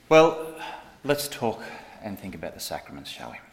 Well, let's talk and think about the sacraments, shall we?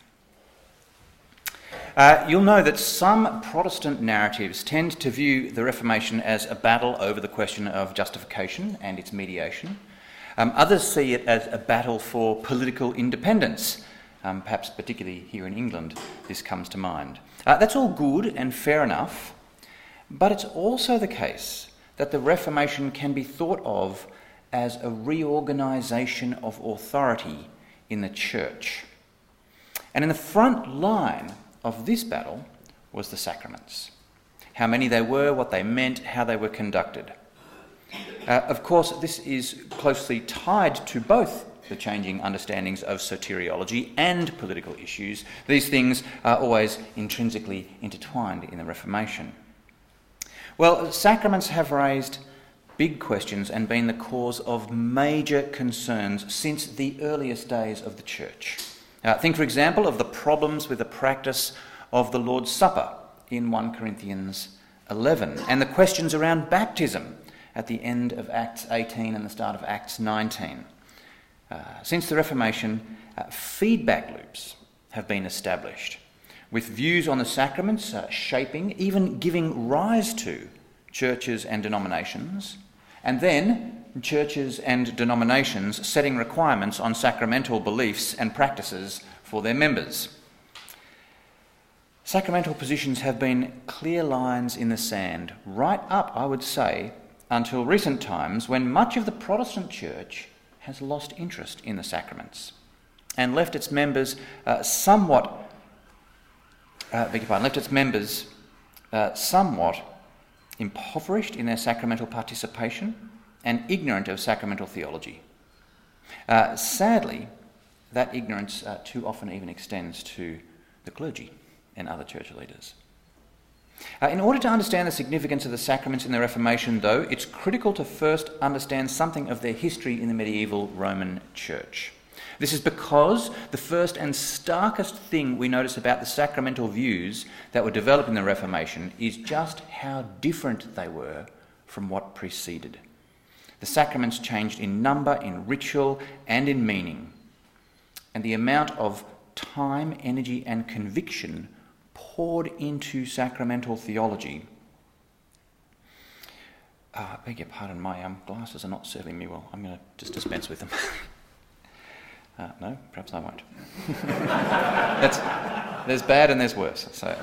You'll know that some Protestant narratives tend to view the Reformation as a battle over the question of justification and its mediation. Others see it as a battle for political independence. Perhaps particularly here in England, this comes to mind. That's all good and fair enough, but it's also the case that the Reformation can be thought of as a reorganisation of authority in the Church. And in the front line of this battle was the sacraments. How many they were, what they meant, how they were conducted. Of course, this is closely tied to both the changing understandings of soteriology and political issues. These things are always intrinsically intertwined in the Reformation. Well, sacraments have raised big questions and been the cause of major concerns since the earliest days of the Church. Think, for example, of the problems with the practice of the Lord's Supper in 1 Corinthians 11 and the questions around baptism at the end of Acts 18 and the start of Acts 19. Since the Reformation, feedback loops have been established, with views on the sacraments shaping, even giving rise to, churches and denominations, and then churches and denominations setting requirements on sacramental beliefs and practices for their members. Sacramental positions have been clear lines in the sand, right up, I would say, until recent times when much of the Protestant Church has lost interest in the sacraments and left its members somewhat impoverished in their sacramental participation and ignorant of sacramental theology. Sadly, that ignorance too often even extends to the clergy and other church leaders. In order to understand the significance of the sacraments in the Reformation, though, it's critical to first understand something of their history in the medieval Roman Church. This is because the first and starkest thing we notice about the sacramental views that were developed in the Reformation is just how different they were from what preceded. The sacraments changed in number, in ritual, and in meaning. And the amount of time, energy, and conviction poured into sacramental theology. I beg your pardon, my glasses are not serving me well. I'm going to just dispense with them. No, perhaps I won't. There's bad and there's worse. So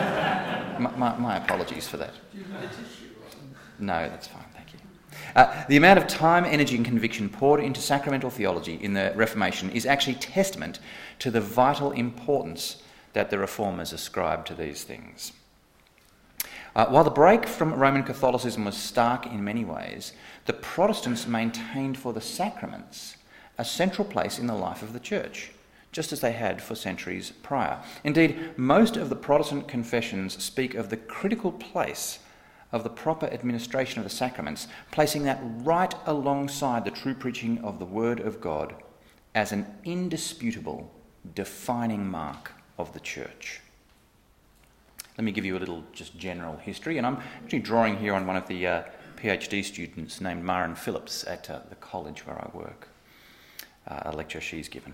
my apologies for that. Do you have a tissue? No, that's fine, thank you. The amount of time, energy and conviction poured into sacramental theology in the Reformation is actually testament to the vital importance that the Reformers ascribed to these things. While the break from Roman Catholicism was stark in many ways, the Protestants maintained for the sacraments a central place in the life of the Church, just as they had for centuries prior. Indeed, most of the Protestant confessions speak of the critical place of the proper administration of the sacraments, placing that right alongside the true preaching of the Word of God as an indisputable defining mark of the Church. Let me give you a little just general history, and I'm actually drawing here on one of the PhD students named Maren Phillips at the college where I work, a lecture she's given.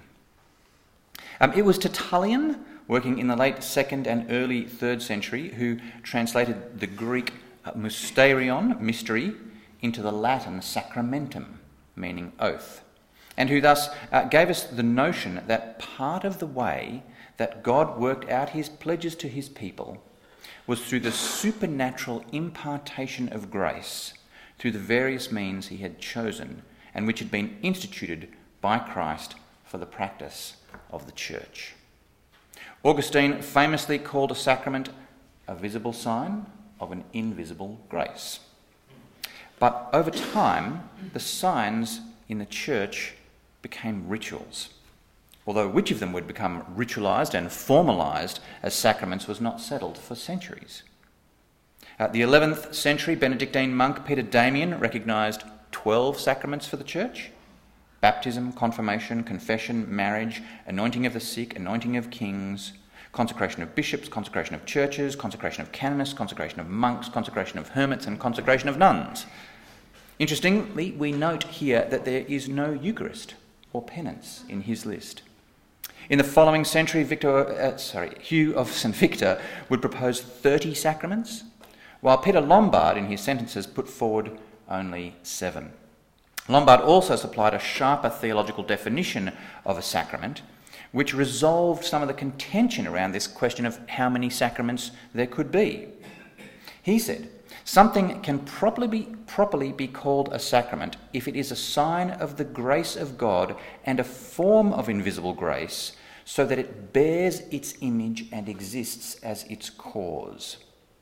It was Tertullian, working in the late 2nd and early 3rd century, who translated the Greek mysterion, mystery, into the Latin sacramentum, meaning oath, and who thus gave us the notion that part of the way that God worked out his pledges to his people was through the supernatural impartation of grace through the various means he had chosen and which had been instituted by Christ for the practice of the Church. Augustine famously called a sacrament a visible sign of an invisible grace. But over time, the signs in the Church became rituals, although which of them would become ritualised and formalised as sacraments was not settled for centuries. The 11th century Benedictine monk Peter Damian recognised 12 sacraments for the Church: baptism, confirmation, confession, marriage, anointing of the sick, anointing of kings, consecration of bishops, consecration of churches, consecration of canonists, consecration of monks, consecration of hermits, and consecration of nuns. Interestingly, we note here that there is no Eucharist or penance in his list. In the following century, Hugh of St Victor would propose 30 sacraments, while Peter Lombard in his sentences put forward only 7. Lombard also supplied a sharper theological definition of a sacrament, which resolved some of the contention around this question of how many sacraments there could be. He said, "Something can properly be called a sacrament if it is a sign of the grace of God and a form of invisible grace, so that it bears its image and exists as its cause."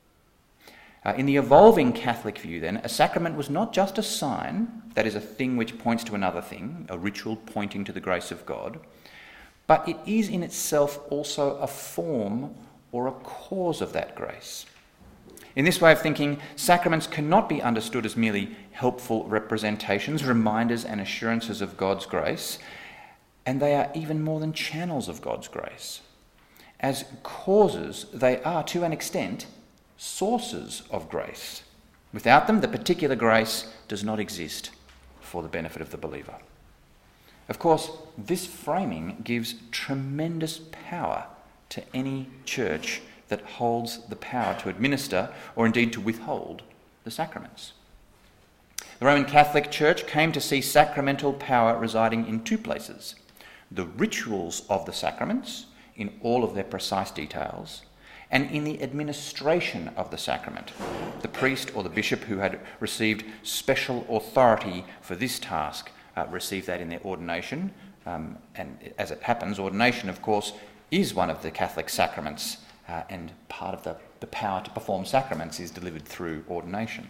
In the evolving Catholic view, then, a sacrament was not just a sign, that is, a thing which points to another thing, a ritual pointing to the grace of God, but it is in itself also a form or a cause of that grace. In this way of thinking, sacraments cannot be understood as merely helpful representations, reminders and assurances of God's grace, and they are even more than channels of God's grace. As causes, they are, to an extent, sources of grace. Without them, the particular grace does not exist for the benefit of the believer. Of course, this framing gives tremendous power to any church that holds the power to administer or indeed to withhold the sacraments. The Roman Catholic Church came to see sacramental power residing in 2 places: the rituals of the sacraments in all of their precise details, and in the administration of the sacrament. The priest or the bishop who had received special authority for this task received that in their ordination, and as it happens, ordination, of course, is one of the Catholic sacraments, and part of the power to perform sacraments is delivered through ordination.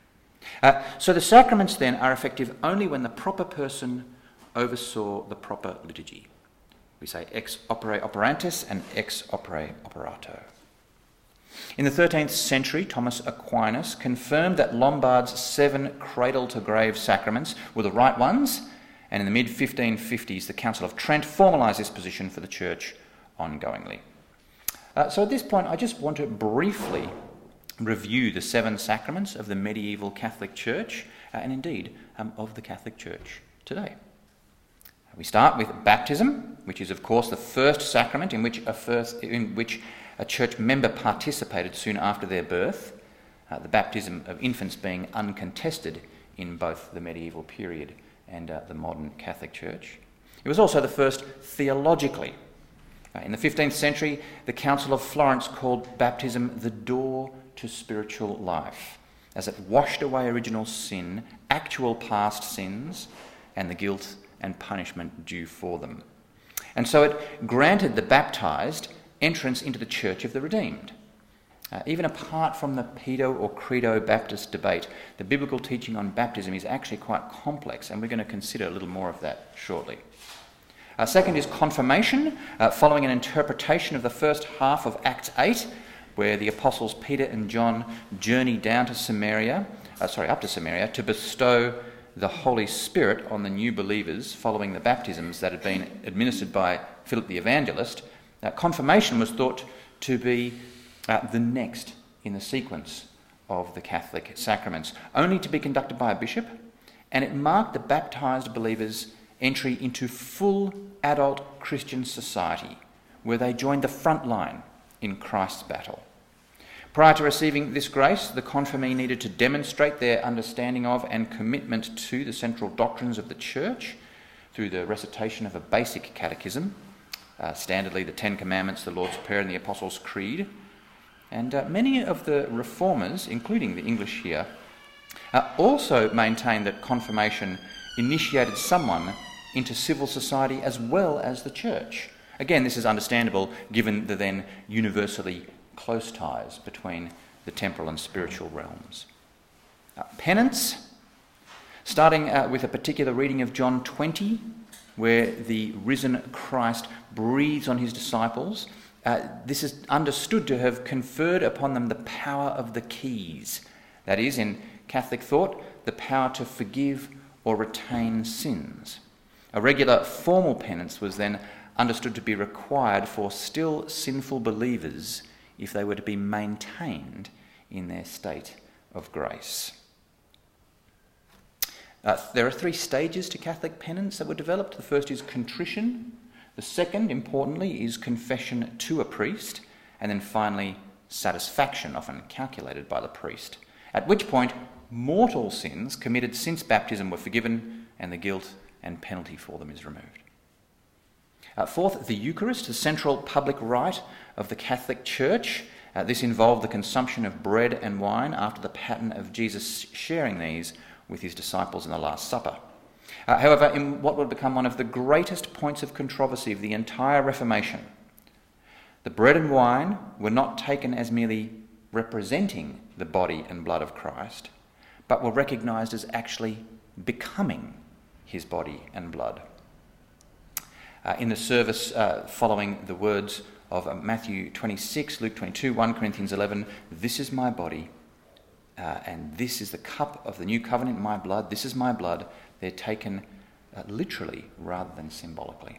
So the sacraments then are effective only when the proper person oversaw the proper liturgy. We say ex opere operantis and ex opere operato. In the 13th century, Thomas Aquinas confirmed that Lombard's 7 cradle-to-grave sacraments were the right ones, and in the mid-1550s, the Council of Trent formalised this position for the Church ongoingly. So at this point, I just want to briefly review the 7 sacraments of the medieval Catholic Church, and indeed of the Catholic Church today. We start with baptism, which is, of course, the first sacrament in which a church member participated soon after their birth, the baptism of infants being uncontested in both the medieval period and the modern Catholic Church. It was also the first theologically. In the 15th century, the Council of Florence called baptism the door to spiritual life, as it washed away original sin, actual past sins, and the guilt and punishment due for them. And so it granted the baptised entrance into the Church of the Redeemed. Even apart from the Pedo or Credo Baptist debate, the biblical teaching on baptism is actually quite complex, and we're going to consider a little more of that shortly. Second is confirmation, following an interpretation of the first half of Acts 8, where the apostles Peter and John journey down to up to Samaria to bestow the Holy Spirit on the new believers following the baptisms that had been administered by Philip the Evangelist. Confirmation was thought to be the next in the sequence of the Catholic sacraments, only to be conducted by a bishop, and it marked the baptised believers' entry into full adult Christian society, where they joined the front line in Christ's battle. Prior to receiving this grace, the confirmee needed to demonstrate their understanding of and commitment to the central doctrines of the Church through the recitation of a basic catechism, standardly the 10 Commandments, the Lord's Prayer and the Apostles' Creed. And many of the reformers, including the English here, also maintained that confirmation initiated someone into civil society as well as the Church. Again, this is understandable given the then universally close ties between the temporal and spiritual realms. Penance, starting with a particular reading of John 20, where the risen Christ breathes on his disciples. This is understood to have conferred upon them the power of the keys. That is, in Catholic thought, the power to forgive or retain sins. A regular formal penance was then understood to be required for still sinful believers if they were to be maintained in their state of grace. There are 3 stages to Catholic penance that were developed. The first is contrition. The second, importantly, is confession to a priest. And then finally, satisfaction, often calculated by the priest. At which point, mortal sins committed since baptism were forgiven and the guilt and penalty for them is removed. Fourth, the Eucharist, the central public rite of the Catholic Church. This involved the consumption of bread and wine after the pattern of Jesus sharing these with his disciples in the Last Supper. However, in what would become one of the greatest points of controversy of the entire Reformation, the bread and wine were not taken as merely representing the body and blood of Christ, but were recognised as actually becoming his body and blood. In the service following the words of Matthew 26, Luke 22, 1 Corinthians 11, "This is my body, and this is the cup of the new covenant in my blood. This is my blood." They're taken literally rather than symbolically.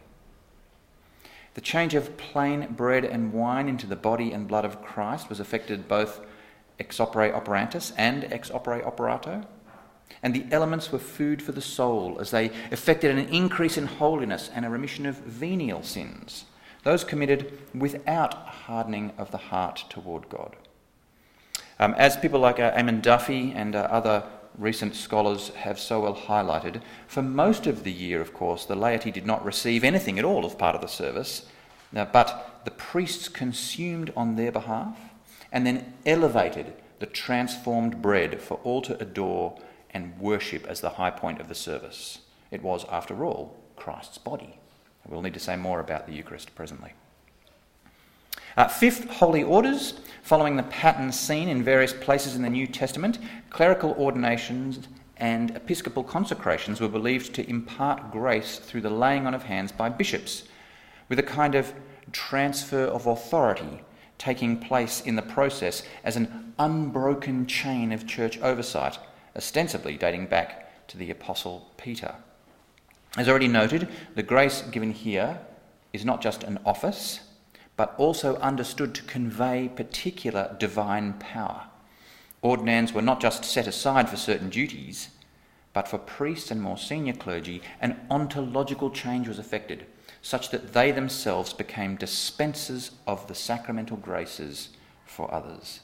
The change of plain bread and wine into the body and blood of Christ was effected both ex opere operantis and ex opere operato, and the elements were food for the soul as they effected an increase in holiness and a remission of venial sins, those committed without hardening of the heart toward God. As people like Eamon Duffy and other recent scholars have so well highlighted, for most of the year, of course, the laity did not receive anything at all as part of the service, but the priests consumed on their behalf and then elevated the transformed bread for all to adore and worship as the high point of the service. It was, after all, Christ's body. We'll need to say more about the Eucharist presently. Fifth, holy orders. Following the pattern seen in various places in the New Testament, clerical ordinations and episcopal consecrations were believed to impart grace through the laying on of hands by bishops, with a kind of transfer of authority taking place in the process as an unbroken chain of church oversight, ostensibly dating back to the Apostle Peter. As already noted, the grace given here is not just an office, but also understood to convey particular divine power. Ordinands were not just set aside for certain duties, but for priests and more senior clergy, an ontological change was effected, such that they themselves became dispensers of the sacramental graces for others.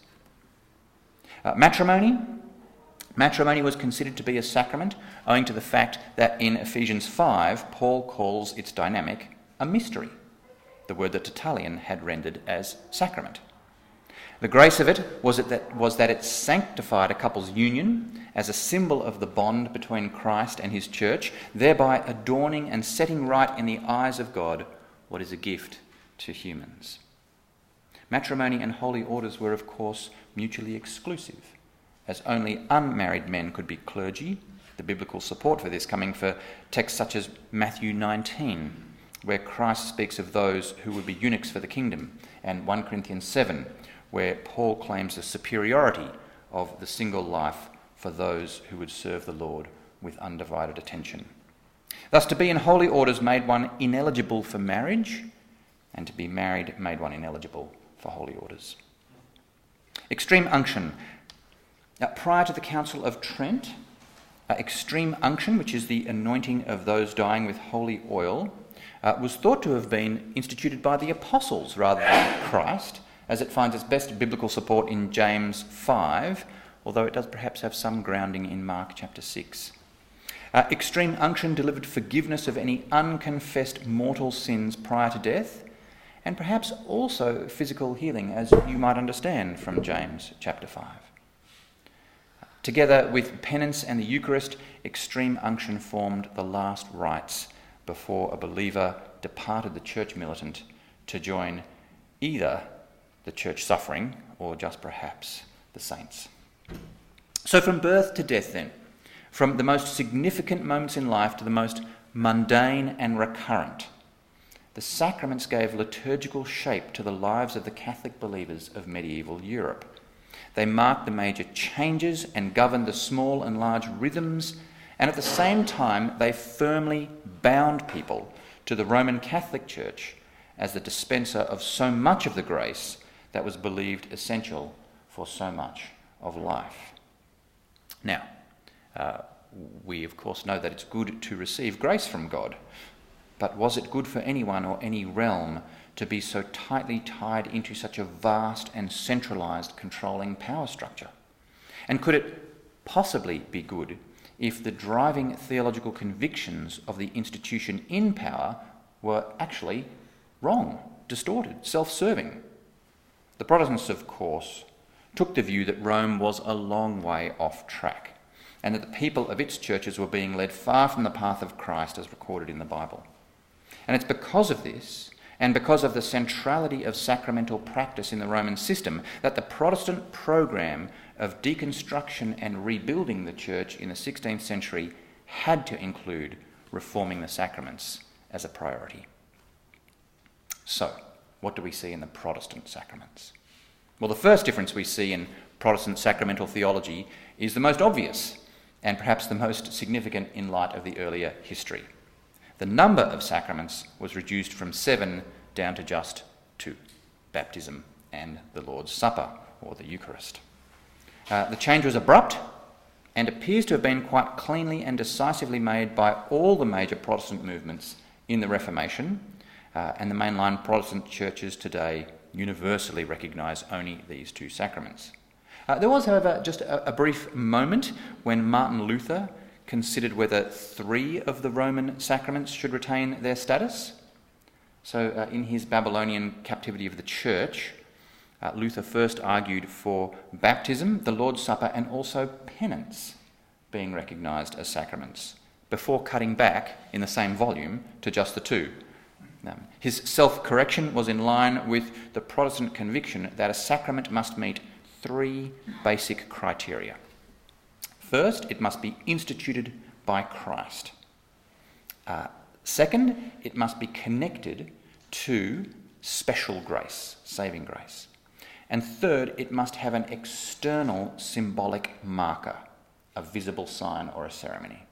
Matrimony. Matrimony was considered to be a sacrament, owing to the fact that in Ephesians 5, Paul calls its dynamic a mystery, the word that Tertullian had rendered as sacrament. The grace of it was that it sanctified a couple's union as a symbol of the bond between Christ and his church, thereby adorning and setting right in the eyes of God what is a gift to humans. Matrimony and holy orders were, of course, mutually exclusive, as only unmarried men could be clergy, the biblical support for this coming for texts such as Matthew 19, where Christ speaks of those who would be eunuchs for the kingdom, and 1 Corinthians 7, where Paul claims the superiority of the single life for those who would serve the Lord with undivided attention. Thus, to be in holy orders made one ineligible for marriage, and to be married made one ineligible for holy orders. Extreme unction. Prior to the Council of Trent, extreme unction, which is the anointing of those dying with holy oil, was thought to have been instituted by the apostles rather than Christ, as it finds its best biblical support in James 5, although it does perhaps have some grounding in Mark chapter 6. Extreme unction delivered forgiveness of any unconfessed mortal sins prior to death, and perhaps also physical healing, as you might understand from James chapter 5. Together with penance and the Eucharist, extreme unction formed the last rites before a believer departed the church militant to join either the church suffering or just perhaps the saints. So from birth to death then, from the most significant moments in life to the most mundane and recurrent, the sacraments gave liturgical shape to the lives of the Catholic believers of medieval Europe. They marked the major changes and governed the small and large rhythms, and at the same time they firmly bound people to the Roman Catholic Church as the dispenser of so much of the grace that was believed essential for so much of life. Now, we of course know that it's good to receive grace from God, but was it good for anyone or any realm to be so tightly tied into such a vast and centralised controlling power structure? And could it possibly be good if the driving theological convictions of the institution in power were actually wrong, distorted, self-serving? The Protestants, of course, took the view that Rome was a long way off track, and that the people of its churches were being led far from the path of Christ as recorded in the Bible. And it's because of this, and because of the centrality of sacramental practice in the Roman system, that the Protestant program of deconstruction and rebuilding the church in the 16th century had to include reforming the sacraments as a priority. So, what do we see in the Protestant sacraments? Well, the first difference we see in Protestant sacramental theology is the most obvious, and perhaps the most significant in light of the earlier history. The number of sacraments was reduced from 7 down to just 2, baptism and the Lord's Supper, or the Eucharist. The change was abrupt and appears to have been quite cleanly and decisively made by all the major Protestant movements in the Reformation, and the mainline Protestant churches today universally recognise only these 2 sacraments. There was, however, just a brief moment when Martin Luther considered whether 3 of the Roman sacraments should retain their status. So in his Babylonian Captivity of the Church, Luther first argued for baptism, the Lord's Supper, and also penance being recognised as sacraments, before cutting back in the same volume to just the 2. His self-correction was in line with the Protestant conviction that a sacrament must meet 3 basic criteria. First, it must be instituted by Christ. Second, it must be connected to special grace, saving grace. And third, it must have an external symbolic marker, a visible sign or a ceremony.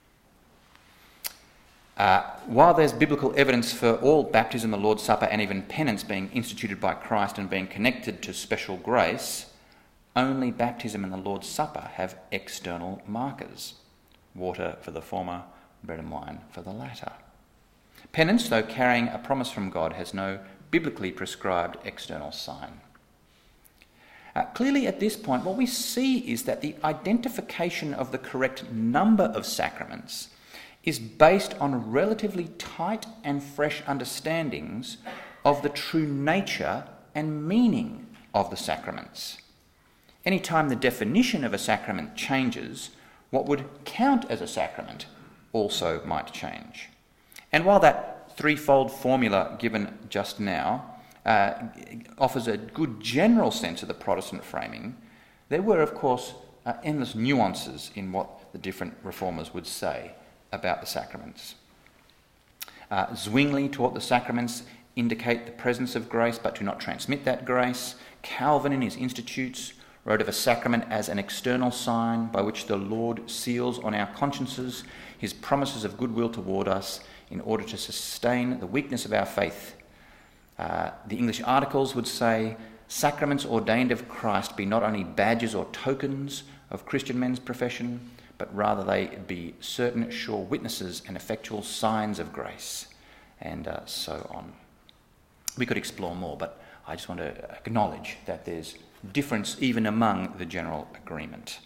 While there's biblical evidence for all baptism, the Lord's Supper, and even penance being instituted by Christ and being connected to special grace, only baptism and the Lord's Supper have external markers. Water for the former, bread and wine for the latter. Penance, though carrying a promise from God, has no biblically prescribed external sign. Clearly at this point, what we see is that the identification of the correct number of sacraments is based on relatively tight and fresh understandings of the true nature and meaning of the sacraments. Any time the definition of a sacrament changes, what would count as a sacrament also might change. And while that threefold formula given just now offers a good general sense of the Protestant framing, there were, of course, endless nuances in what the different reformers would say about the sacraments. Zwingli taught the sacraments indicate the presence of grace but do not transmit that grace. Calvin in his Institutes wrote of a sacrament as an external sign by which the Lord seals on our consciences his promises of goodwill toward us in order to sustain the weakness of our faith. The English Articles would say, sacraments ordained of Christ be not only badges or tokens of Christian men's profession, but rather they be certain sure witnesses and effectual signs of grace, and so on. We could explore more, but I just want to acknowledge that there's difference even among the general agreement.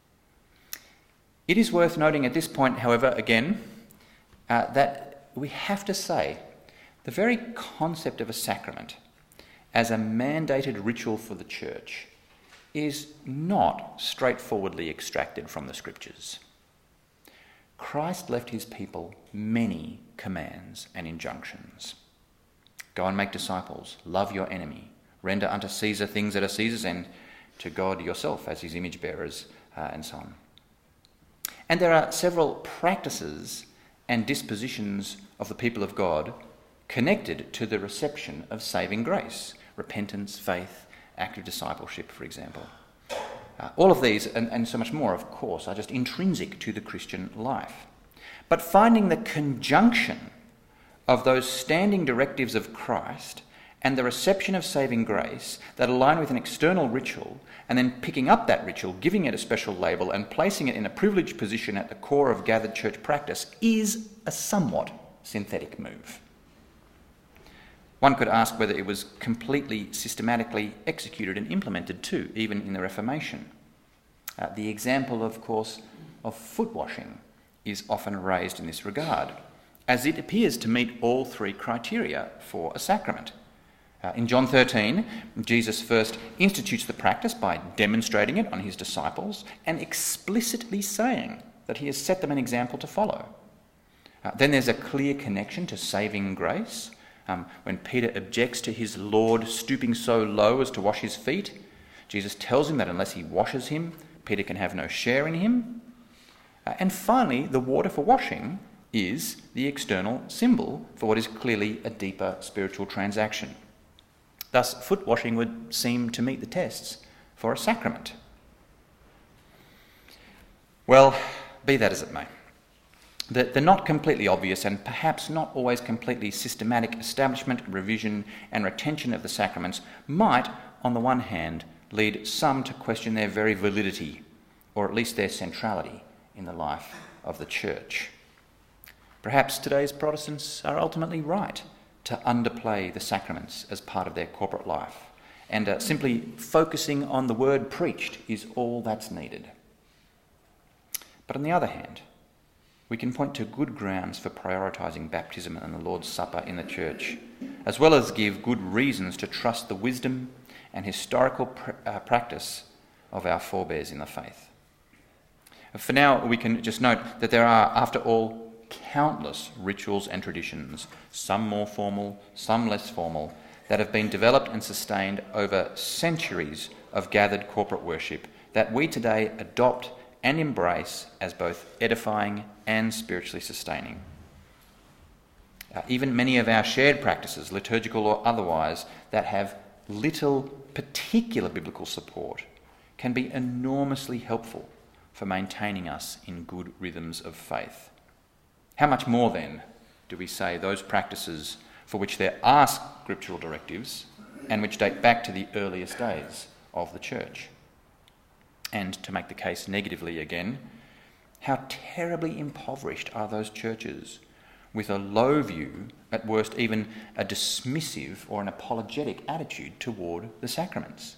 It is worth noting at this point, however, again, that we have to say the very concept of a sacrament as a mandated ritual for the church is not straightforwardly extracted from the scriptures. Christ left his people many commands and injunctions. Go and make disciples, love your enemy, render unto Caesar things that are Caesar's, and to God yourself as his image bearers, and so on. And there are several practices and dispositions of the people of God connected to the reception of saving grace, repentance, faith, active discipleship, for example. All of these, and so much more, of course, are just intrinsic to the Christian life. But finding the conjunction of those standing directives of Christ and the reception of saving grace that align with an external ritual, and then picking up that ritual, giving it a special label, and placing it in a privileged position at the core of gathered church practice is a somewhat synthetic move. One could ask whether it was completely systematically executed and implemented too, even in the Reformation. The example, of course, of foot washing is often raised in this regard, as it appears to meet all three criteria for a sacrament. In John 13, Jesus first institutes the practice by demonstrating it on his disciples and explicitly saying that he has set them an example to follow. Then there's a clear connection to saving grace. When Peter objects to his Lord stooping so low as to wash his feet, Jesus tells him that unless he washes him, Peter can have no share in him. And finally, the water for washing is the external symbol for what is clearly a deeper spiritual transaction. Thus, foot washing would seem to meet the tests for a sacrament. Well, be that as it may, the not completely obvious and perhaps not always completely systematic establishment, revision and retention of the sacraments might, on the one hand, lead some to question their very validity, or at least their centrality in the life of the Church. Perhaps today's Protestants are ultimately right to underplay the sacraments as part of their corporate life, and simply focusing on the word preached is all that's needed. But on the other hand, we can point to good grounds for prioritising baptism and the Lord's Supper in the Church, as well as give good reasons to trust the wisdom and historical practice of our forebears in the faith. For now, we can just note that there are, after all, countless rituals and traditions, some more formal, some less formal, that have been developed and sustained over centuries of gathered corporate worship that we today adopt and embrace as both edifying and spiritually sustaining. Even many of our shared practices, liturgical or otherwise, that have little particular biblical support can be enormously helpful for maintaining us in good rhythms of faith. How much more then do we say those practices for which there are scriptural directives and which date back to the earliest days of the Church? And to make the case negatively again, how terribly impoverished are those churches with a low view, at worst even a dismissive or an apologetic attitude toward the sacraments.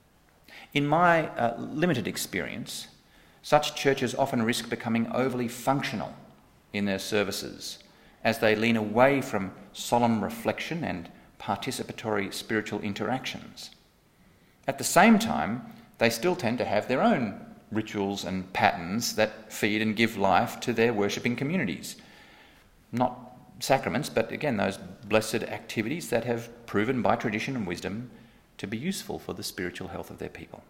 In my limited experience, such churches often risk becoming overly functional in their services as they lean away from solemn reflection and participatory spiritual interactions. At the same time, they still tend to have their own rituals and patterns that feed and give life to their worshipping communities. Not sacraments, but again, those blessed activities that have proven by tradition and wisdom to be useful for the spiritual health of their people.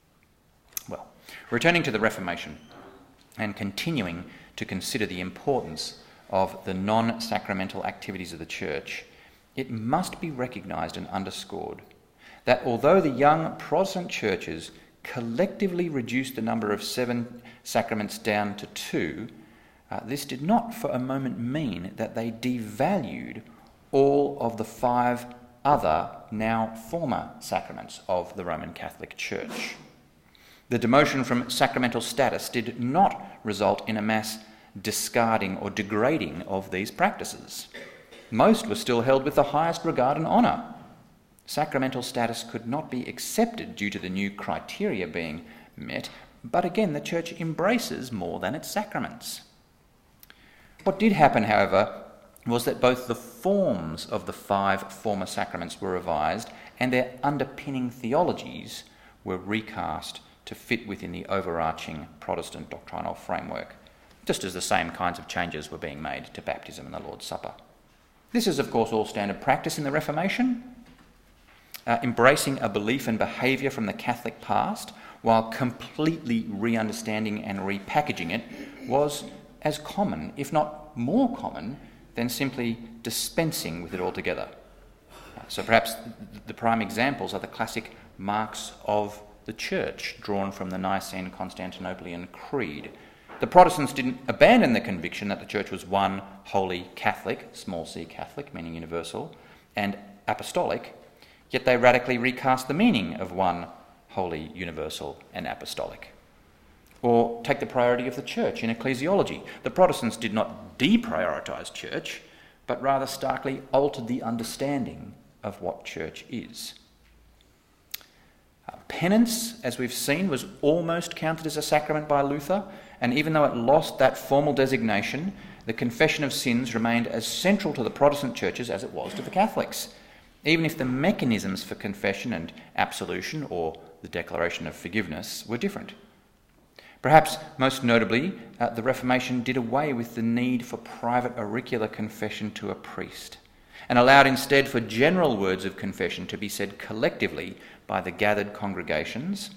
Well, returning to the Reformation and continuing to consider the importance of the non-sacramental activities of the Church, it must be recognised and underscored that although the young Protestant churches collectively reduced the number of 7 sacraments down to 2, this did not for a moment mean that they devalued all of the 5 other, now former sacraments of the Roman Catholic Church. The demotion from sacramental status did not result in a mass discarding or degrading of these practices. Most were still held with the highest regard and honour. Sacramental status could not be accepted due to the new criteria being met, but again, the Church embraces more than its sacraments. What did happen, however, was that both the forms of the 5 former sacraments were revised and their underpinning theologies were recast to fit within the overarching Protestant doctrinal framework, just as the same kinds of changes were being made to baptism and the Lord's Supper. This is, of course, all standard practice in the Reformation, embracing a belief and behaviour from the Catholic past while completely re-understanding and repackaging it was as common, if not more common, than simply dispensing with it altogether. So perhaps the prime examples are the classic marks of the Church drawn from the Nicene Constantinopolitan Creed. The Protestants didn't abandon the conviction that the Church was one holy Catholic, small c Catholic, meaning universal, and apostolic, yet they radically recast the meaning of one holy, universal and apostolic. Or take the priority of the church in ecclesiology. The Protestants did not deprioritise church, but rather starkly altered the understanding of what church is. Penance, as we've seen, was almost counted as a sacrament by Luther, and even though it lost that formal designation, the confession of sins remained as central to the Protestant churches as it was to the Catholics, even if the mechanisms for confession and absolution, or the declaration of forgiveness, were different. Perhaps most notably, the Reformation did away with the need for private auricular confession to a priest, and allowed instead for general words of confession to be said collectively by the gathered congregations,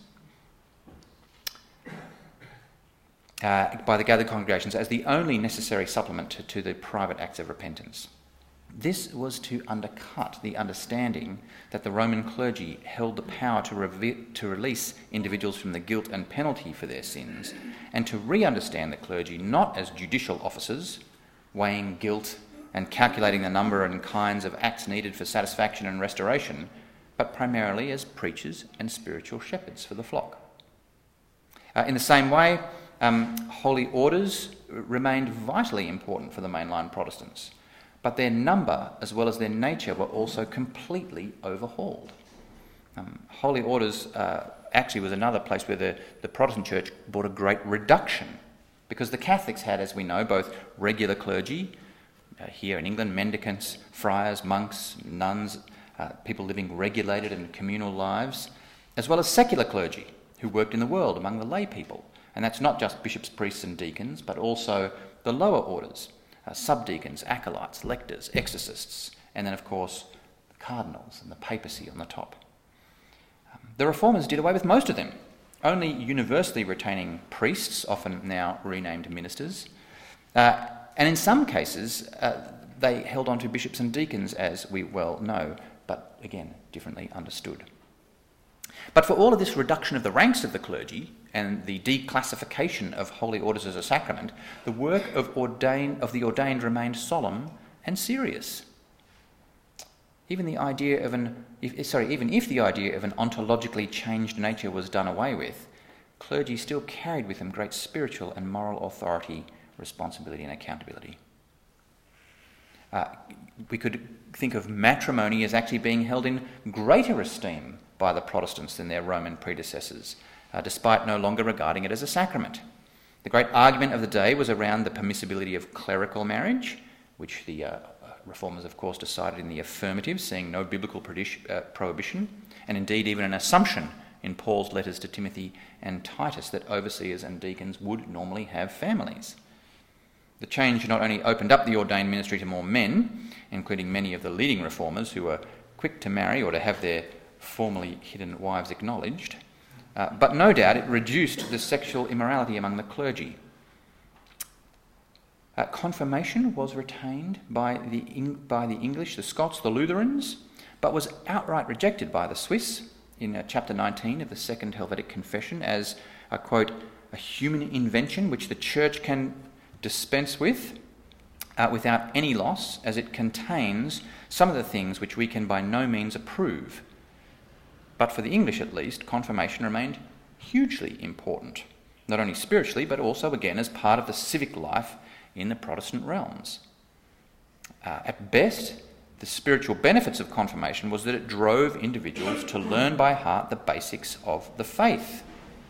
as the only necessary supplement to the private acts of repentance. This was to undercut the understanding that the Roman clergy held the power to release individuals from the guilt and penalty for their sins, and to re-understand the clergy not as judicial officers, weighing guilt and calculating the number and kinds of acts needed for satisfaction and restoration, but primarily as preachers and spiritual shepherds for the flock. In the same way, holy orders remained vitally important for the mainline Protestants, but their number as well as their nature were also completely overhauled. Holy orders actually was another place where the Protestant church brought a great reduction, because the Catholics had, as we know, both regular clergy, here in England, mendicants, friars, monks, nuns, people living regulated and communal lives, as well as secular clergy who worked in the world among the lay people. And that's not just bishops, priests and deacons, but also the lower orders, subdeacons, acolytes, lectors, exorcists, and then, of course, the cardinals and the papacy on the top. The Reformers did away with most of them, only universally retaining priests, often now renamed ministers, and in some cases they held on to bishops and deacons, as we well know, but again, differently understood. But for all of this reduction of the ranks of the clergy and the declassification of holy orders as a sacrament, the work of the ordained remained solemn and serious. Even if the idea of an ontologically changed nature was done away with, clergy still carried with them great spiritual and moral authority, responsibility and accountability. We could think of matrimony as actually being held in greater esteem by the Protestants than their Roman predecessors, despite no longer regarding it as a sacrament. The great argument of the day was around the permissibility of clerical marriage, which the Reformers, of course, decided in the affirmative, seeing no biblical prohibition, and indeed even an assumption in Paul's letters to Timothy and Titus that overseers and deacons would normally have families. The change not only opened up the ordained ministry to more men, including many of the leading reformers who were quick to marry or to have their formerly hidden wives acknowledged, but no doubt it reduced the sexual immorality among the clergy. Confirmation was retained by the English, the Scots, the Lutherans, but was outright rejected by the Swiss in chapter 19 of the Second Helvetic Confession as, quote, a human invention which the Church can dispense with without any loss, as it contains some of the things which we can by no means approve. But for the English at least, confirmation remained hugely important, not only spiritually but also again as part of the civic life in the Protestant realms. At best, the spiritual benefits of confirmation was that it drove individuals to learn by heart the basics of the faith.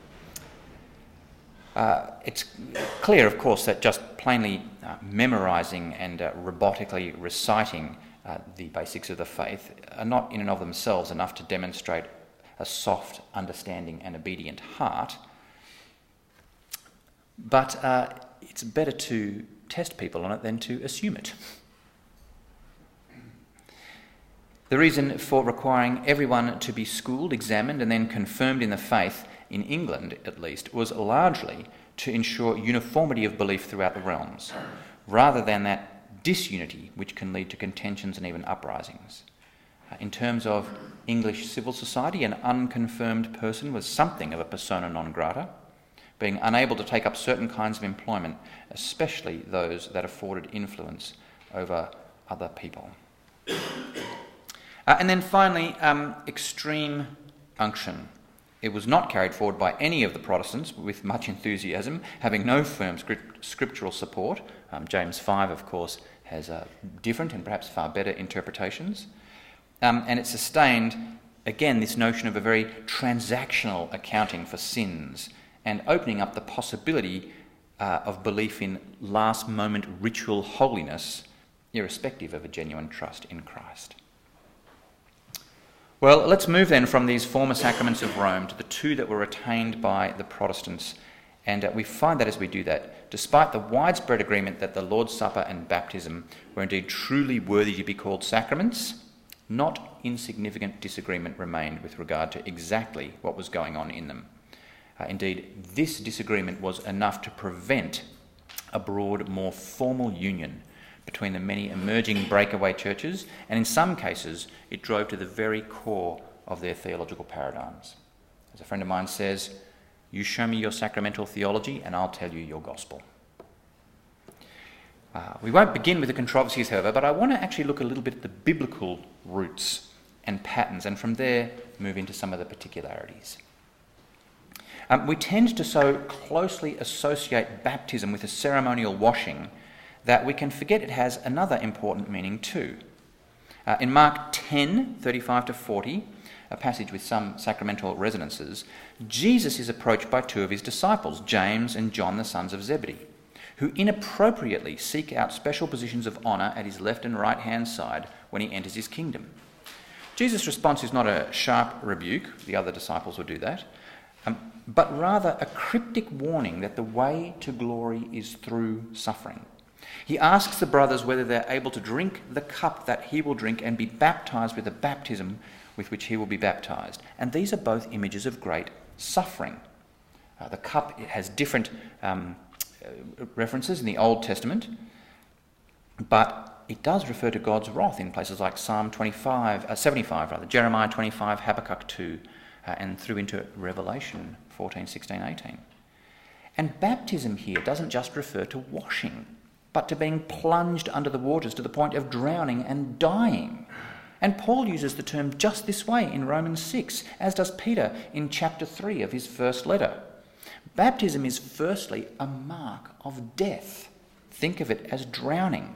It's clear, of course, that just plainly memorising and robotically reciting the basics of the faith are not in and of themselves enough to demonstrate a soft, understanding and obedient heart. But it's better to test people on it than to assume it. The reason for requiring everyone to be schooled, examined and then confirmed in the faith, in England at least, was largely to ensure uniformity of belief throughout the realms, rather than that disunity which can lead to contentions and even uprisings. In terms of English civil society, an unconfirmed person was something of a persona non grata, being unable to take up certain kinds of employment, especially those that afforded influence over other people. And then finally, extreme unction. It was not carried forward by any of the Protestants with much enthusiasm, having no firm scriptural support. James 5, of course, has different and perhaps far better interpretations. And it sustained, again, this notion of a very transactional accounting for sins and opening up the possibility of belief in last-moment ritual holiness, irrespective of a genuine trust in Christ. Well, let's move then from these former sacraments of Rome to the two that were retained by the Protestants. And we find that as we do that, despite the widespread agreement that the Lord's Supper and baptism were indeed truly worthy to be called sacraments, not insignificant disagreement remained with regard to exactly what was going on in them. Indeed, this disagreement was enough to prevent a broad, more formal union between the many emerging breakaway churches, and in some cases it drove to the very core of their theological paradigms. As a friend of mine says, "You show me your sacramental theology and I'll tell you your gospel." We won't begin with the controversies, however, but I want to actually look a little bit at the biblical roots and patterns, and from there move into some of the particularities. We tend to so closely associate baptism with a ceremonial washing that we can forget it has another important meaning too. In Mark 10:35-40, a passage with some sacramental resonances, Jesus is approached by two of his disciples, James and John, the sons of Zebedee, who inappropriately seek out special positions of honour at his left and right-hand side when he enters his kingdom. Jesus' response is not a sharp rebuke, the other disciples will do that, but rather a cryptic warning that the way to glory is through suffering. He asks the brothers whether they're able to drink the cup that he will drink and be baptised with the baptism with which he will be baptised. And these are both images of great suffering. The cup has different references in the Old Testament, but it does refer to God's wrath in places like Psalm 75, Jeremiah 25, Habakkuk 2, and through into Revelation 14, 16, 18. And baptism here doesn't just refer to washing, but to being plunged under the waters to the point of drowning and dying. And Paul uses the term just this way in Romans 6, as does Peter in chapter 3 of his first letter. Baptism is firstly a mark of death. Think of it as drowning.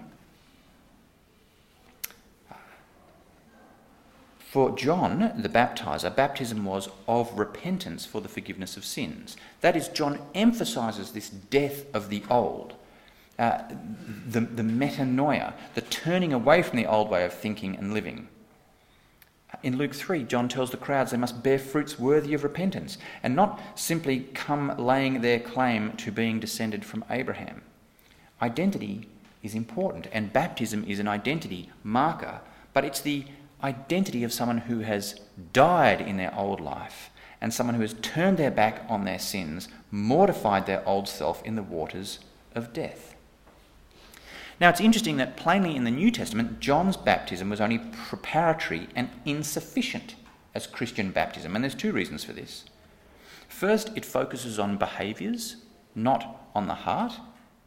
For John, the baptizer, baptism was of repentance for the forgiveness of sins. That is, John emphasises this death of the old, the metanoia, the turning away from the old way of thinking and living. In Luke 3, John tells the crowds they must bear fruits worthy of repentance and not simply come laying their claim to being descended from Abraham. Identity is important, and baptism is an identity marker, but it's the identity of someone who has died in their old life and someone who has turned their back on their sins, mortified their old self in the waters of death. Now, it's interesting that plainly in the New Testament, John's baptism was only preparatory and insufficient as Christian baptism, and there's two reasons for this. First, it focuses on behaviours, not on the heart.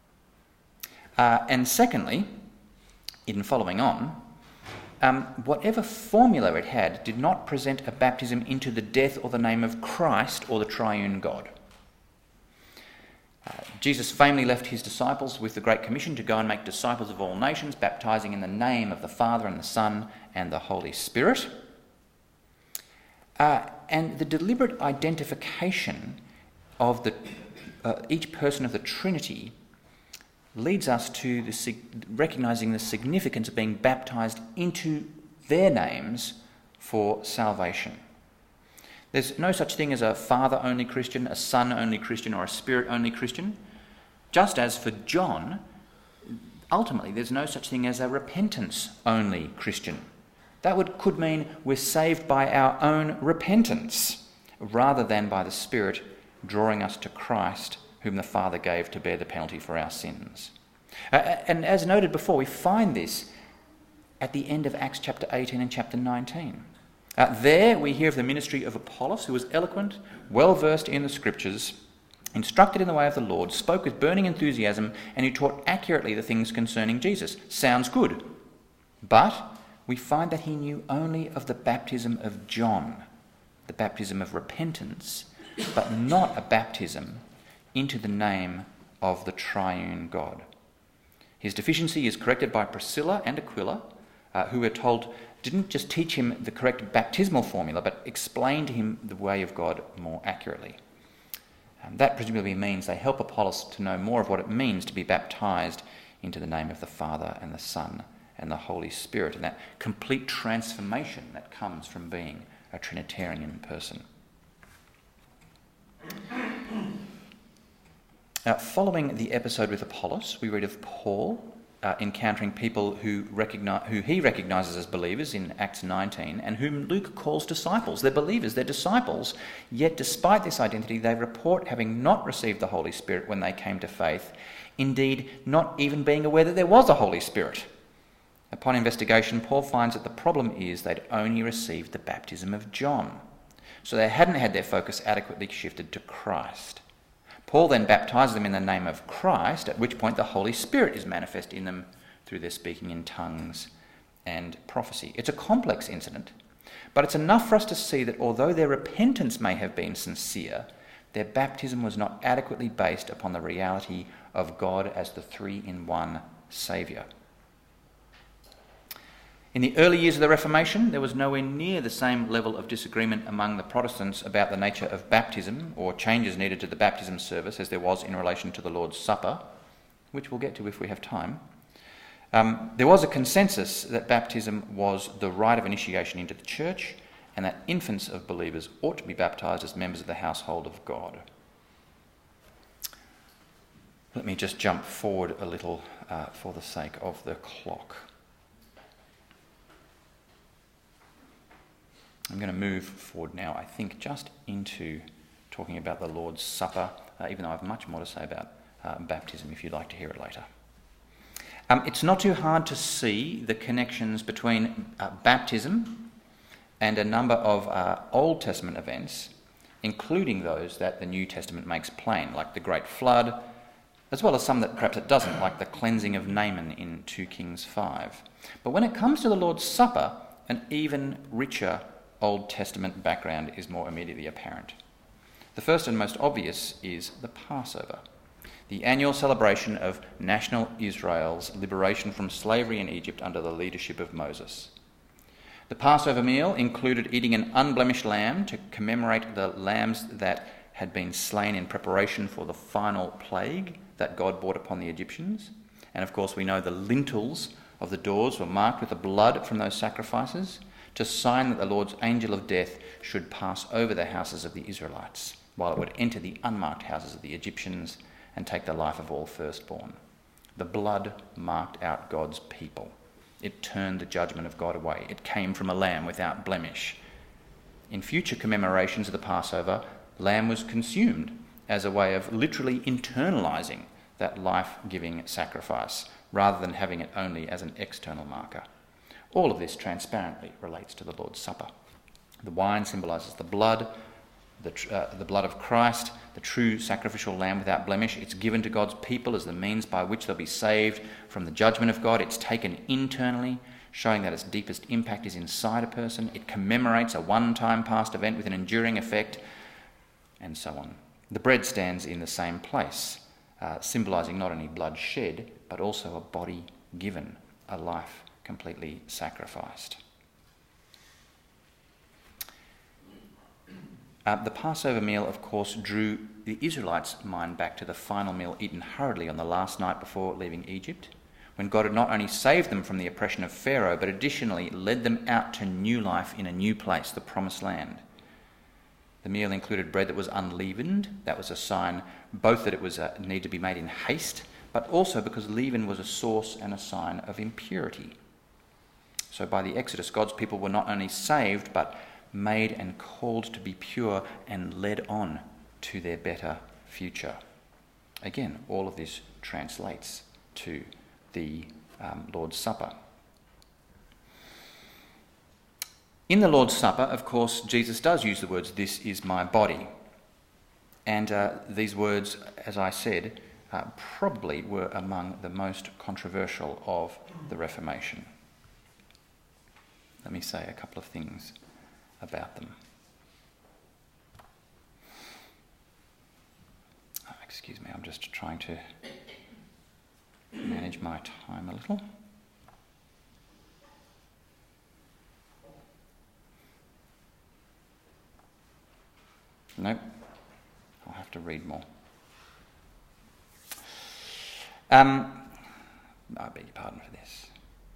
And secondly, in following on, whatever formula it had did not present a baptism into the death or the name of Christ or the triune God. Jesus famously left his disciples with the Great Commission to go and make disciples of all nations, baptising in the name of the Father and the Son and the Holy Spirit. And the deliberate identification of each person of the Trinity leads us to recognising the significance of being baptised into their names for salvation. There's no such thing as a father-only Christian, a son-only Christian, or a spirit-only Christian. Just as for John, ultimately there's no such thing as a repentance-only Christian. That could mean we're saved by our own repentance, rather than by the Spirit drawing us to Christ, whom the Father gave to bear the penalty for our sins. And as noted before, we find this at the end of Acts chapter 18 and chapter 19. There we hear of the ministry of Apollos, who was eloquent, well-versed in the Scriptures, instructed in the way of the Lord, spoke with burning enthusiasm, and who taught accurately the things concerning Jesus. Sounds good. But we find that he knew only of the baptism of John, the baptism of repentance, but not a baptism into the name of the triune God. His deficiency is corrected by Priscilla and Aquila, who we're told didn't just teach him the correct baptismal formula, but explained to him the way of God more accurately. That presumably means they help Apollos to know more of what it means to be baptised into the name of the Father and the Son and the Holy Spirit, and that complete transformation that comes from being a Trinitarian person. Following the episode with Apollos, we read of Paul encountering people who he recognises as believers in Acts 19, and whom Luke calls disciples. They're believers, they're disciples, yet despite this identity they report having not received the Holy Spirit when they came to faith, indeed not even being aware that there was a Holy Spirit. Upon investigation, Paul finds that the problem is they'd only received the baptism of John, so they hadn't had their focus adequately shifted to Christ. Paul then baptises them in the name of Christ, at which point the Holy Spirit is manifest in them through their speaking in tongues and prophecy. It's a complex incident, but it's enough for us to see that although their repentance may have been sincere, their baptism was not adequately based upon the reality of God as the three-in-one Saviour. In the early years of the Reformation, there was nowhere near the same level of disagreement among the Protestants about the nature of baptism or changes needed to the baptism service as there was in relation to the Lord's Supper, which we'll get to if we have time. There was a consensus that baptism was the rite of initiation into the church, and that infants of believers ought to be baptised as members of the household of God. Let me just jump forward a little for the sake of the clock. I'm going to move forward now, I think, just into talking about the Lord's Supper, even though I have much more to say about baptism if you'd like to hear it later. It's not too hard to see the connections between baptism and a number of Old Testament events, including those that the New Testament makes plain, like the Great Flood, as well as some that perhaps it doesn't, like the cleansing of Naaman in 2 Kings 5. But when it comes to the Lord's Supper, an even richer Old Testament background is more immediately apparent. The first and most obvious is the Passover, the annual celebration of national Israel's liberation from slavery in Egypt under the leadership of Moses. The Passover meal included eating an unblemished lamb to commemorate the lambs that had been slain in preparation for the final plague that God brought upon the Egyptians. And of course we know the lintels of the doors were marked with the blood from those sacrifices, to sign that the Lord's angel of death should pass over the houses of the Israelites, while it would enter the unmarked houses of the Egyptians and take the life of all firstborn. The blood marked out God's people. It turned the judgment of God away. It came from a lamb without blemish. In future commemorations of the Passover, lamb was consumed as a way of literally internalising that life-giving sacrifice, rather than having it only as an external marker. All of this transparently relates to the Lord's Supper. The wine symbolises the blood of Christ, the true sacrificial lamb without blemish. It's given to God's people as the means by which they'll be saved from the judgment of God. It's taken internally, showing that its deepest impact is inside a person. It commemorates a one-time past event with an enduring effect, and so on. The bread stands in the same place, symbolising not only blood shed, but also a body given, a life completely sacrificed. The Passover meal, of course, drew the Israelites' mind back to the final meal eaten hurriedly on the last night before leaving Egypt, when God had not only saved them from the oppression of Pharaoh, but additionally led them out to new life in a new place, the Promised Land. The meal included bread that was unleavened. That was a sign both that it was need to be made in haste, but also because leaven was a source and a sign of impurity. So by the Exodus, God's people were not only saved, but made and called to be pure and led on to their better future. Again, all of this translates to the Lord's Supper. In the Lord's Supper, of course, Jesus does use the words, "This is my body." And these words, as I said, probably were among the most controversial of the Reformation. let me say a couple of things about them. Oh, excuse me, I'm just trying to manage my time a little. Nope, I'll have to read more. I beg your pardon for this.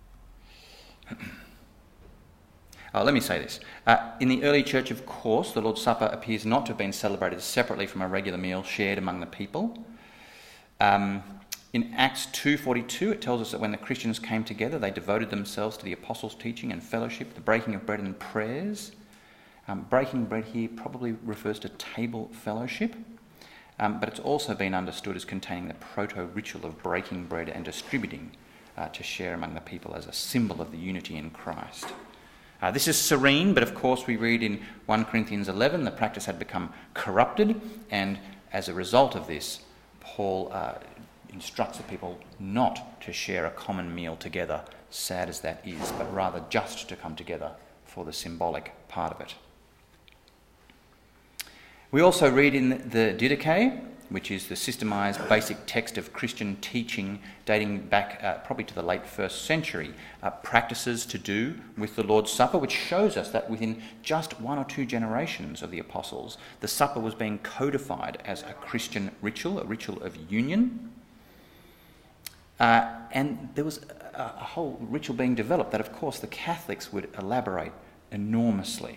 Let me say this. In the early church, of course, the Lord's Supper appears not to have been celebrated separately from a regular meal shared among the people. In Acts 2:42, it tells us that when the Christians came together, they devoted themselves to the apostles' teaching and fellowship, the breaking of bread and prayers. Breaking bread here probably refers to table fellowship, but it's also been understood as containing the proto-ritual of breaking bread and distributing to share among the people as a symbol of the unity in Christ. This is serene, but of course we read in 1 Corinthians 11 the practice had become corrupted, and as a result of this, Paul instructs the people not to share a common meal together, sad as that is, but rather just to come together for the symbolic part of it. We also read in the Didache, which is the systemised basic text of Christian teaching dating back probably to the late 1st century, practices to do with the Lord's Supper, which shows us that within just 1 or 2 generations of the apostles, the supper was being codified as a Christian ritual, a ritual of union. And there was a whole ritual being developed that, of course, the Catholics would elaborate enormously.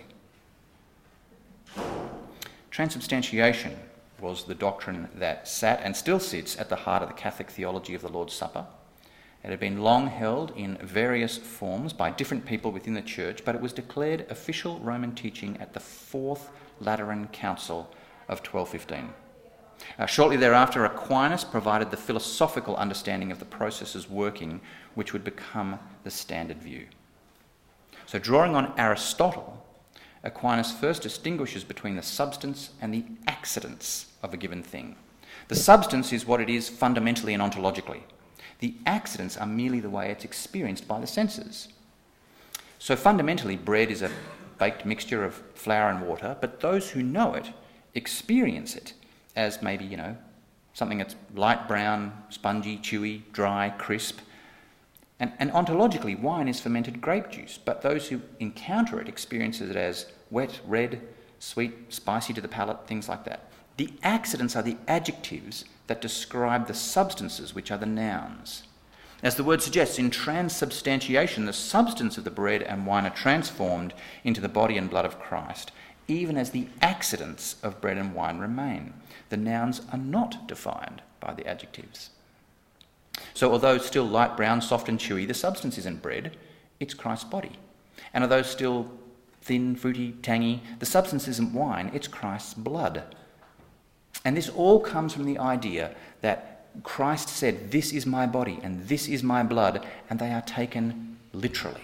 Transubstantiation was the doctrine that sat and still sits at the heart of the Catholic theology of the Lord's Supper. It had been long held in various forms by different people within the Church, but it was declared official Roman teaching at the Fourth Lateran Council of 1215. Shortly thereafter, Aquinas provided the philosophical understanding of the processes working, which would become the standard view. So, drawing on Aristotle, Aquinas first distinguishes between the substance and the accidents of a given thing. The substance is what it is fundamentally and ontologically. The accidents are merely the way it's experienced by the senses. So fundamentally, bread is a baked mixture of flour and water, but those who know it experience it as maybe, something that's light brown, spongy, chewy, dry, crisp. And ontologically, wine is fermented grape juice, but those who encounter it experience it as wet, red, sweet, spicy to the palate, things like that. The accidents are the adjectives that describe the substances, which are the nouns. As the word suggests, in transubstantiation, the substance of the bread and wine are transformed into the body and blood of Christ, even as the accidents of bread and wine remain. The nouns are not defined by the adjectives. So although still light brown, soft and chewy, the substance isn't bread, it's Christ's body. And although still thin, fruity, tangy, the substance isn't wine, it's Christ's blood. And this all comes from the idea that Christ said, "This is my body and this is my blood," and they are taken literally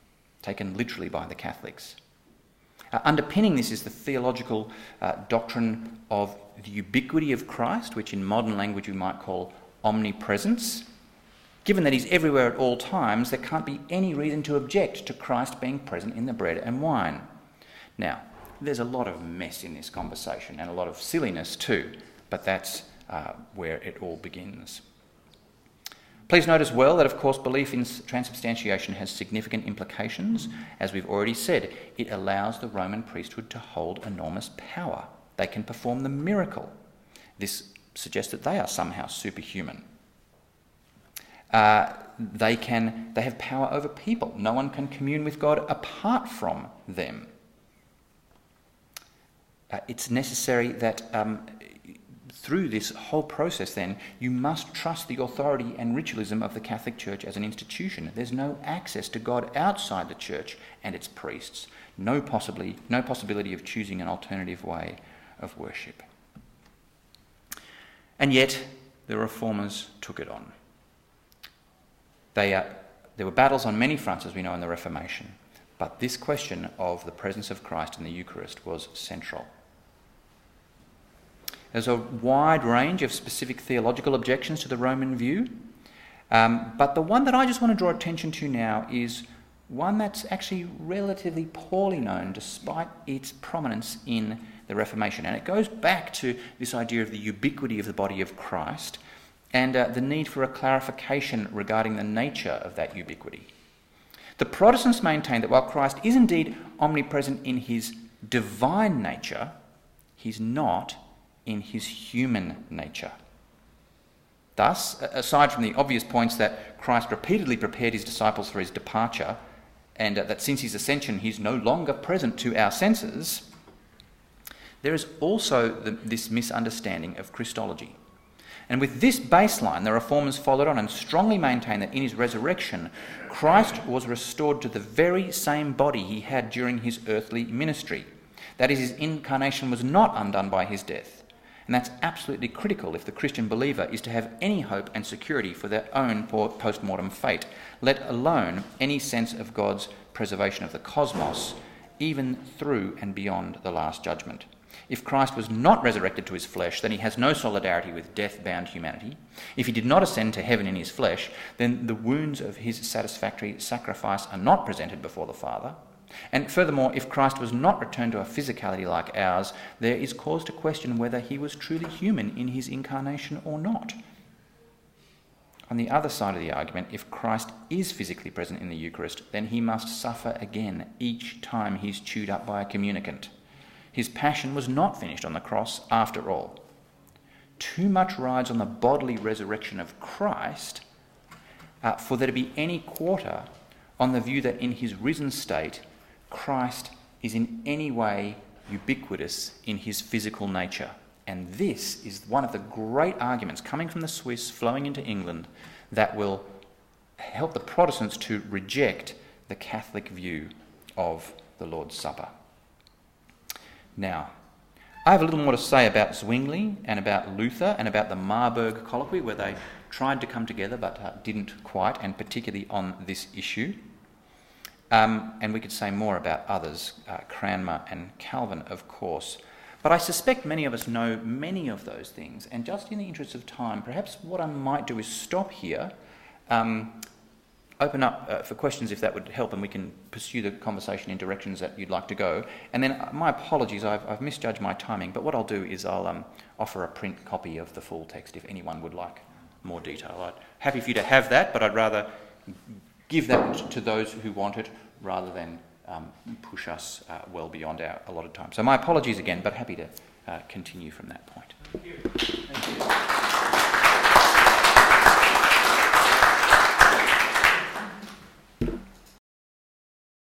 by the Catholics. Underpinning this is the theological doctrine of the ubiquity of Christ, which in modern language we might call omnipresence. Given that he's everywhere at all times, there can't be any reason to object to Christ being present in the bread and wine. Now, there's a lot of mess in this conversation and a lot of silliness too, but that's where it all begins. Please note as well that, of course, belief in transubstantiation has significant implications. As we've already said, it allows the Roman priesthood to hold enormous power. They can perform the miracle. This suggests that they are somehow superhuman. They have power over people. No one can commune with God apart from them. It's necessary that through this whole process, then, you must trust the authority and ritualism of the Catholic Church as an institution. There's no access to God outside the Church and its priests. No possibility of choosing an alternative way of worship. And yet, the Reformers took it on. There were battles on many fronts, as we know, in the Reformation, but this question of the presence of Christ in the Eucharist was central. There's a wide range of specific theological objections to the Roman view, but the one that I just want to draw attention to now is one that's actually relatively poorly known despite its prominence in the Reformation. And it goes back to this idea of the ubiquity of the body of Christ and the need for a clarification regarding the nature of that ubiquity. The Protestants maintain that while Christ is indeed omnipresent in his divine nature, he's not in his human nature. Thus, aside from the obvious points that Christ repeatedly prepared his disciples for his departure, and that since his ascension he's no longer present to our senses, there is also this misunderstanding of Christology. And with this baseline, the Reformers followed on and strongly maintained that in his resurrection, Christ was restored to the very same body he had during his earthly ministry. That is, his incarnation was not undone by his death. And that's absolutely critical if the Christian believer is to have any hope and security for their own post-mortem fate, let alone any sense of God's preservation of the cosmos, even through and beyond the Last Judgment. If Christ was not resurrected to his flesh, then he has no solidarity with death-bound humanity. If he did not ascend to heaven in his flesh, then the wounds of his satisfactory sacrifice are not presented before the Father. And furthermore, if Christ was not returned to a physicality like ours, there is cause to question whether he was truly human in his incarnation or not. On the other side of the argument, if Christ is physically present in the Eucharist, then he must suffer again each time he's chewed up by a communicant. His passion was not finished on the cross after all. Too much rides on the bodily resurrection of Christ for there to be any quarter on the view that in his risen state, Christ is in any way ubiquitous in his physical nature. And this is one of the great arguments coming from the Swiss, flowing into England, that will help the Protestants to reject the Catholic view of the Lord's Supper. Now, I have a little more to say about Zwingli and about Luther and about the Marburg Colloquy, where they tried to come together but didn't quite, and particularly on this issue. And we could say more about others, Cranmer and Calvin, of course. But I suspect many of us know many of those things, and just in the interest of time, perhaps what I might do is stop here, open up for questions if that would help, and we can pursue the conversation in directions that you'd like to go. And then my apologies, I've misjudged my timing, but what I'll do is I'll offer a print copy of the full text if anyone would like more detail. I'm happy for you to have that, but I'd rather give that to those who want it rather than push us well beyond our allotted time. So my apologies again, but happy to continue from that point. Thank you. Thank you.